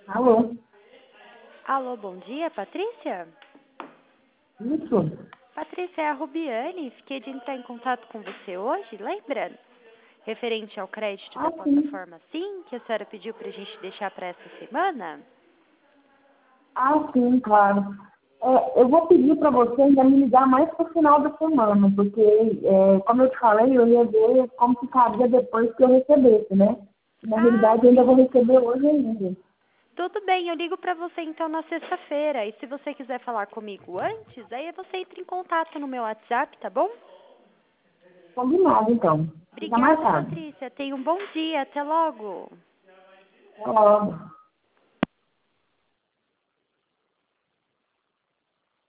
Alô? Alô, bom dia, Patrícia? Isso? Patrícia, é a Rubiane. Fiquei de entrar em contato com você hoje, lembra? Referente ao crédito da Ah, sim. plataforma Sim, que a senhora pediu para a gente deixar para essa semana? Ah, sim, claro. Eu vou pedir para você ainda me ligar mais para o final da semana, porque, como eu te falei, eu ia ver como ficaria depois que eu recebesse, né? Na Ah, realidade, eu ainda vou sim. receber hoje ainda. Tudo bem, eu ligo para você então na sexta-feira. E se você quiser falar comigo antes, aí você entra em contato no meu WhatsApp, tá bom? Combinado, então. Fica Obrigada, marcado. Patrícia. Tenha um bom dia. Até logo. Até logo.